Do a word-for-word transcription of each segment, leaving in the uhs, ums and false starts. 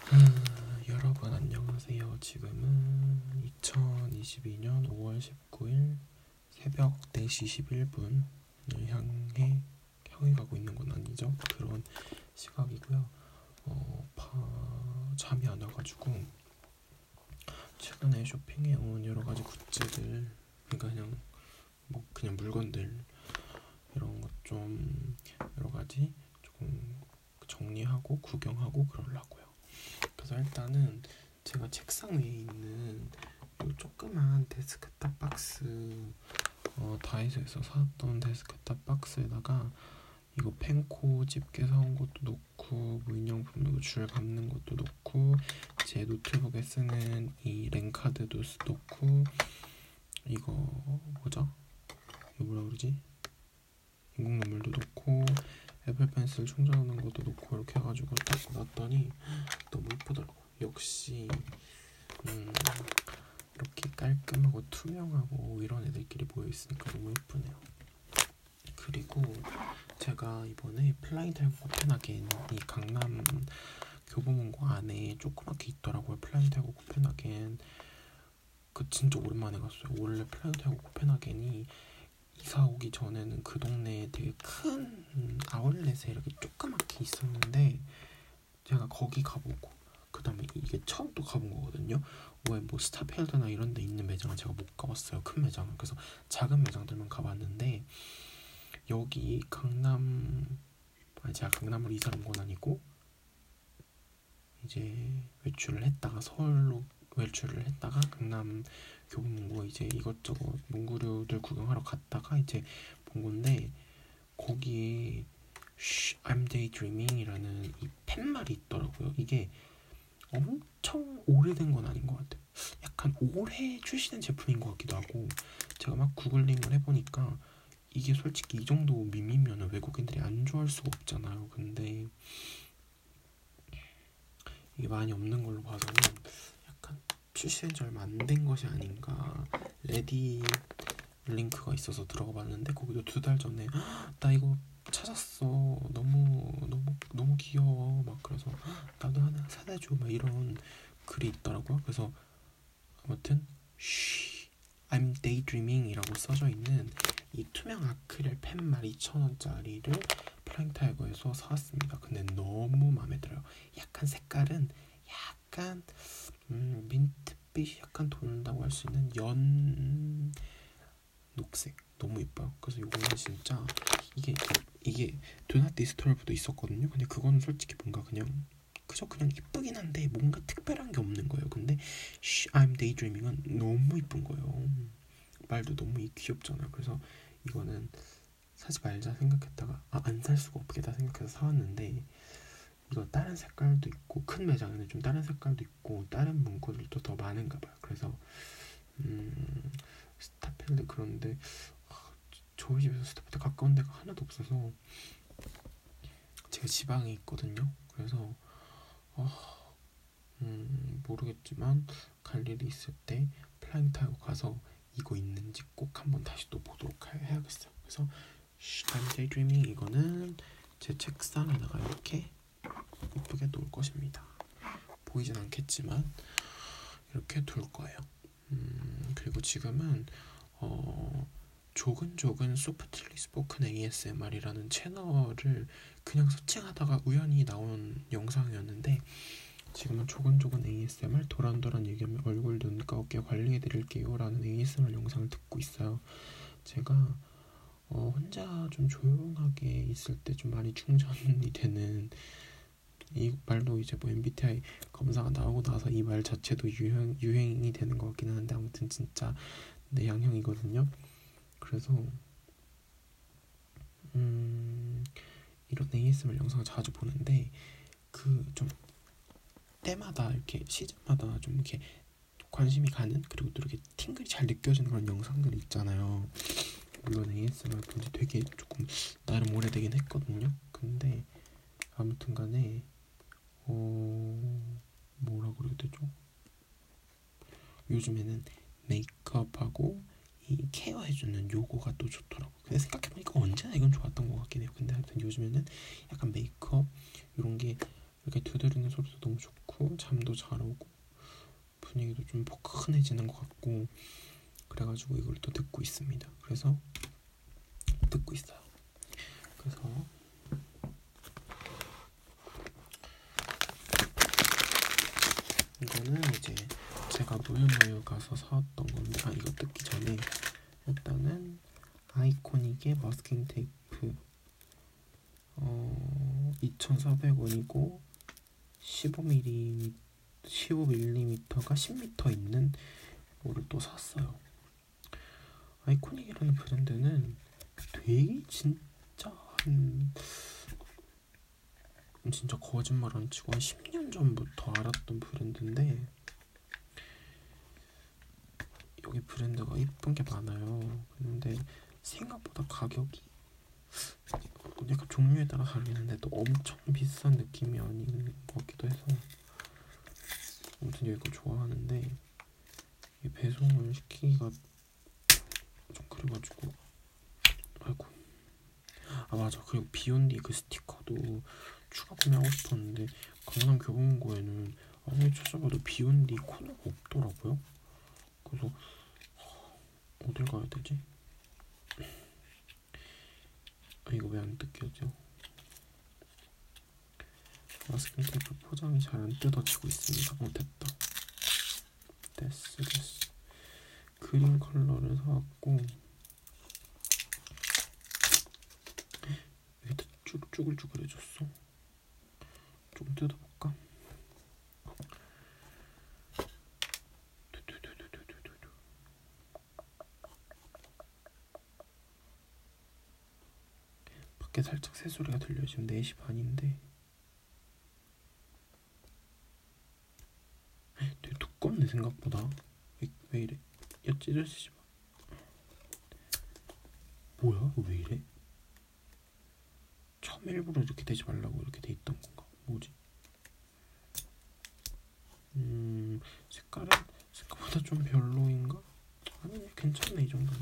아, 여러분 안녕하세요. 지금은 이천이십이년 오월 십구일 새벽 네 시 십일 분을 향해 향해 가고 있는 건 아니죠. 그런 시각이고요. 어, 파, 잠이 안 와가지고 최근에 쇼핑해온 여러 가지 굿즈들, 그러니까 그냥 뭐 그냥 물건들 이런 것 좀 여러 가지 조금 정리하고 구경하고 그러려고요. 그래서 일단은 제가 책상 위에 있는 이 조그만 데스크탑 박스, 어, 다이소에서 사왔던 데스크탑 박스에다가 이거 펜코 집게 사온 것도 놓고, 무인양품 이거 줄 감는 것도 놓고, 제 노트북에 쓰는 이 랜카드도 놓고, 이거 뭐죠? 이거 뭐라 그러지? 인공 눈물도 놓고, 애플 펜슬 충전하는 것도 놓고 이렇게 해가지고 딱 놨더니 너무 예쁘더라고. 역시 음, 이렇게 깔끔하고 투명하고 이런 애들끼리 모여있으니까 너무 예쁘네요. 그리고 제가 이번에 플라잉 타이거 코펜하겐, 이 강남 교보문고 안에 조그맣게 있더라고요. 플라잉 타이거 코펜하겐. 그 진짜 오랜만에 갔어요. 원래 플라잉 타이거 코펜하겐이 이사 오기 전에는 그 동네에 되게 큰 아울렛에 이렇게 조그맣게 있었는데, 제가 거기 가보고 그 다음에 이게 처음 또 가본 거거든요. 왜 뭐 스타필드나 이런 데 있는 매장은 제가 못 가봤어요. 큰 매장은. 그래서 작은 매장들만 가봤는데, 여기 강남, 아니 제가 강남으로 이사를 온 건 아니고 이제 외출을 했다가 서울로 외출을 했다가 강남 교보문고 이제 이것저것 문구류들 구경하러 갔다가 이제 본 건데, 거기에 I'm Daydreaming 이라는 이 팻말이 있더라고요. 이게 엄청 오래된 건 아닌 것 같아요. 약간 올해 출시된 제품인 것 같기도 하고, 제가 막 구글링을 해보니까 이게 솔직히 이 정도 밈이면 외국인들이 안 좋아할 수가 없잖아요. 근데 이게 많이 없는 걸로 봐서는 약간 출시된 지 얼마 안 된 것이 아닌가. 레디 링크가 있어서 들어가 봤는데 거기도 두 달 전에 나 이거 찾았어, 너무 너무 너무 귀여워 막, 그래서 나도 하나 사다 줘 막 이런 글이 있더라고요. 그래서 아무튼 쉬 I'm Daydreaming 이라고 써져 있는 이 투명 아크릴 펜말 이천 원짜리를 플라잉 타이거에서 사왔습니다. 근데 너무 마음에 들어요. 약간 색깔은 약간 음, 민트빛이 약간 돈다고 할 수 있는 연 녹색, 너무 예뻐요. 그래서 이거는 진짜 이게 이게 도넛 디스토르브도 있었거든요. 근데 그거는 솔직히 뭔가 그냥 그저 그냥 이쁘긴 한데 뭔가 특별한 게 없는 거예요. 근데 Shh, I'm Daydreaming은 너무 이쁜 거예요. 말도 너무 귀엽잖아요. 그래서 이거는 사지 말자 생각했다가 아, 안 살 수가 없겠다 생각해서 사왔는데, 이거 다른 색깔도 있고 큰 매장에는 좀 다른 색깔도 있고 다른 문구들도 더 많은가 봐요. 그래서 음, 스타필드, 그런데 아, 저희 집에서 스타필드 가까운 데가 하나도 없어서, 제가 지방에 있거든요. 그래서 아, 음, 모르겠지만 갈 일이 있을 때 플라잉 타고 가서 이거 있는지 꼭 한번 다시 또 보도록 해야겠어요. 그래서 I'm Daydreaming 이거는 제 책상에다가 이렇게 이쁘게 놓을 것입니다. 보이진 않겠지만 이렇게 둘 거예요. 음, 그리고 지금은 어, 조근조근 소프트리 스포큰 에이에스엠알이라는 채널을 그냥 서칭하다가 우연히 나온 영상이었는데, 지금은 조근조근 에이에스엠알 도란도란 얘기하면 얼굴, 눈가, 어깨 관리해드릴게요 라는 에이에스엠알 영상을 듣고 있어요. 제가 어, 혼자 좀 조용하게 있을 때 좀 많이 충전이 되는, 이 말도 이제 뭐 엠비티아이 검사가 나오고 나서 이 말 자체도 유행, 유행이 되는 것 같긴 한데, 아무튼 진짜 내 양형이거든요. 그래서 음, 이런 에이에스엠알 영상을 자주 보는데, 그 좀 때마다 이렇게 시즌마다 좀 이렇게 관심이 가는, 그리고 또 이렇게 팅글이 잘 느껴지는 그런 영상들이 있잖아요. 물론 에이에스엠알 본지 되게 조금 나름 오래되긴 했거든요. 근데 아무튼 간에 어... 뭐라 그래야 되죠? 요즘에는 메이크업하고 이 케어해주는 요거가 또 좋더라고요. 근데 생각해보니까 언제나 이건 좋았던 것 같긴 해요. 근데 하여튼 요즘에는 약간 메이크업 이런 게 이렇게 두드리는 소리도 너무 좋고 잠도 잘 오고 분위기도 좀 포근해지는 것 같고 그래가지고 이걸 또 듣고 있습니다. 그래서 듣고 있어요. 그래서 이거는 이제 제가 무유무유 가서 사왔던 건데 아 이거 뜯기 전에 일단은 아이코닉의 마스킹 테이프 어 이천사백 원이고 십오 밀리미터 십오 밀리미터가 십 미터 있는 거를 또 샀어요. 아이코닉이라는 브랜드는 되게 진짜 한 진짜 거짓말 안 치고 한 십 년 전부터 알았던 브랜드인데 여기 브랜드가 이쁜 게 많아요. 근데 생각보다 가격이 약간 종류에 따라 다르겠는데 또 엄청 비싼 느낌이 아닌 것 같기도 해서 아무튼 여기 거 좋아하는데 이 배송을 시키기가 좀 그래가지고 아이고 아 맞아 그리고 비욘디 그 스티커도 추가 구매하고 싶었는데 강남 교보문고에는 아무리 찾아봐도 비욘디 코너가 없더라고요. 그래서 어딜 가야 되지? 아 이거 왜 안 뜯겨져? 마스킹 테이프 포장이 잘 안 뜯어지고 있습니다. 어 됐다. 됐어 됐어. 그린 컬러를 사왔고 이게 쭈글쭈글해졌어. 좀 뜯어볼까? 밖에 살짝 새소리가 들려요. 지금 네 시 반인데 되게 두껍네 생각보다. 왜, 왜 이래? 야 찢어지지 마. 뭐야? 왜 이래? 처음 일부러 이렇게 되지 말라고 이렇게 돼 있던 건가? 뭐지? 음 색깔은 생각보다 좀 별로인가? 아니 괜찮네 이 정도는.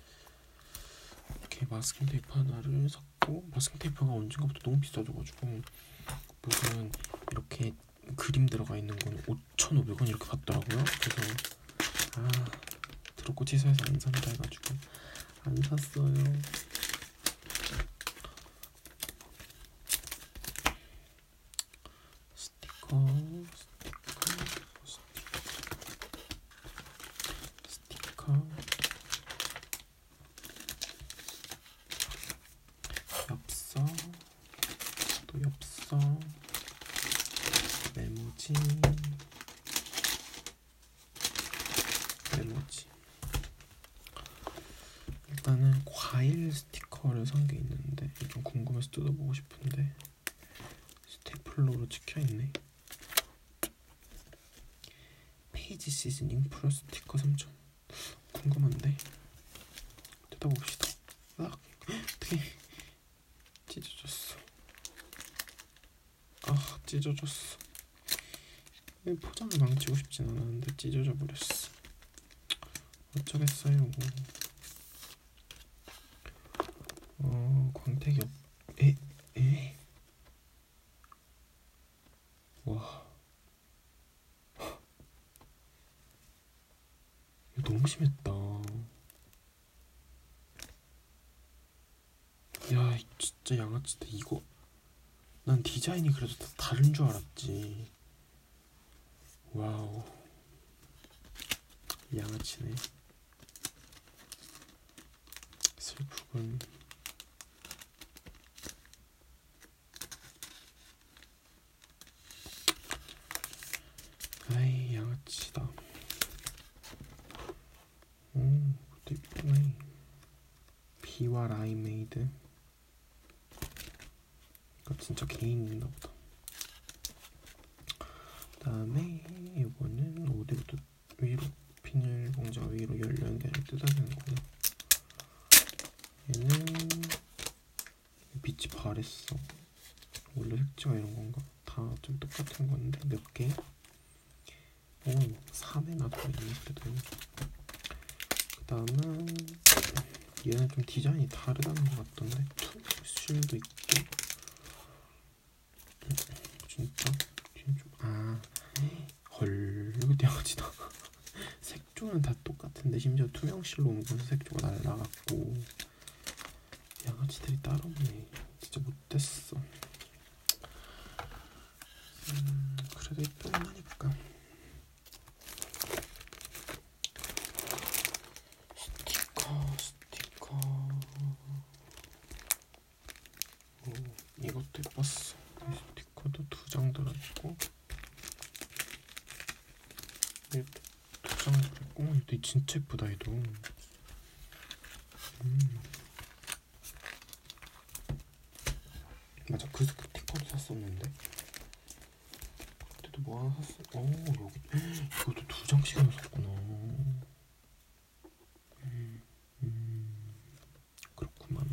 이렇게 마스킹 테이프 하나를 샀고 마스킹 테이프가 언젠가부터 너무 비싸져가지고 무슨 이렇게 그림 들어가 있는 거는 오천오백 원 이렇게 받더라고요. 그래서 아 드럽고 치사해서 안 산다 해가지고 안 샀어요. 스티커 스티커 스티커 스티커 엽서 또 엽서 메모지 메모지 일단은 과일 스티커를 산 게 있는데 좀 궁금해서 뜯어보고 싶은데 스테이플러로 찍혀있네. 페이지 시즈닝 프로 스티커 삼천 궁금한데 뜯어봅시다. 아 어떡해 찢어졌어. 아 찢어졌어. 포장을 망치고 싶진 않았는데 찢어져 버렸어. 어쩌겠어요. 어 광택이 없... 에? 에? 와 이거 너무 심했다. 야 진짜 양아치다. 이거 난 디자인이 그래도 다 다른 줄 알았지. 와우 양아치네. 슬프군. 아이 양아치다. 오 그것도 이쁘네. 비와 라이메이드. 이거 진짜 개인 있나 보다. 그 다음에 이거는 어디부터 위로 비닐봉지가 위로 열려있는 게 아니라 뜯어야 되는 거구나. 얘는 빛이 바랬어. 원래 색지가 이런 건가? 다 좀 똑같은 건데 몇 개? 오 삼 회나 들어있네. 그래도 그 다음은 얘는 좀 디자인이 다르다는 것 같던데 투실도 있고 진짜? 뒤에 좀, 아, 헐, 이거 양아치다. 색조는 다 똑같은데 심지어 투명실로 옮겨서 색조가 날라갔고 양아치들이 따로 없네. 진짜 못됐어. 음, 그래도 이쁘긴 하니까. 스티커 스티커 오, 이것도 예뻤어. 이 스티커도 두 장 들어있고 얘도 두 장 들어있고 얘도 진짜 예쁘다. 얘도 음. 맞아, 그 스티커도 샀었는데 그때도 뭐 하나 샀어. 오, 여기 이것도 두 장씩이나 샀구나. 음, 음, 그렇구만.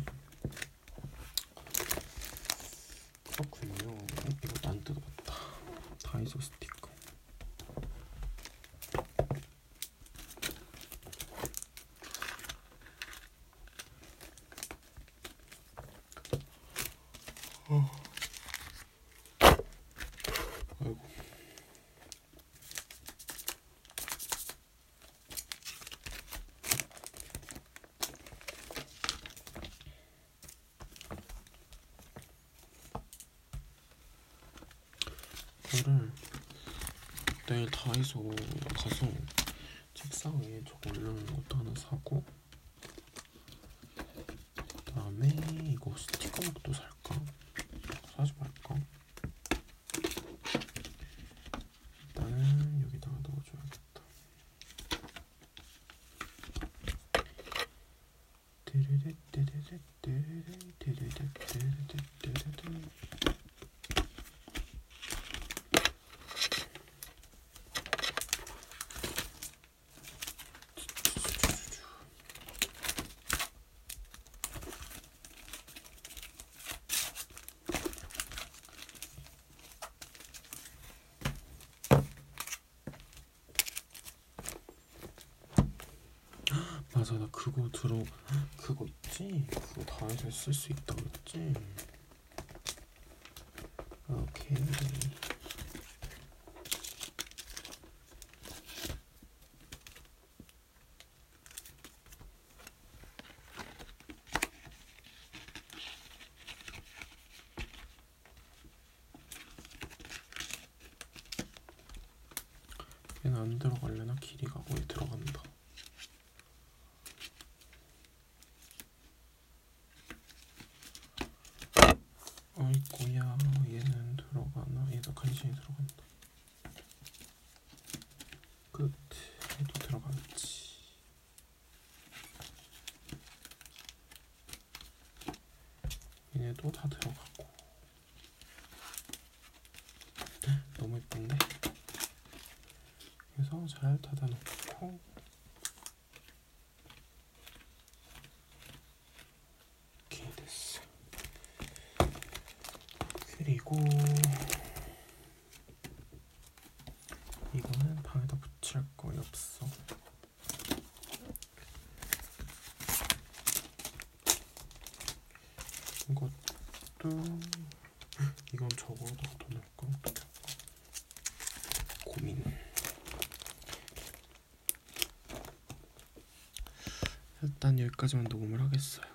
그렇군요. 이것도 안 뜯어봤다. 다이소 스티커. 어. 아이고. 이거를 내일 다이소 가서 책상 위에 저거 올려놓는 것도 하나 사고, 그 다음에 이거 스티커북도 살까? 사지 말까? 일단은 여기다가 넣어줘야겠다. 띠리리 띠리리 띠리리 띠리리 띠리리 띠리리. 맞아, 나 그거 들어 그거 있지? 그거 다이소에 쓸 수 있다고 했지? 오케이. 얘는 안 들어가려나? 길이가 거의 들어간다. 아이고야, 얘는 들어가나? 얘도 간신히 들어간다. 끝. 얘도 들어갔지. 얘네도 다 들어가고. 너무 예쁜데? 그래서 잘 닫아놓고 이렇게 됐어. 그리고 이거는 방에다 붙일 거이 없어. 이것도 이건 저거다 넣을까? 고민. 일단 여기까지만 녹음을 하겠어요.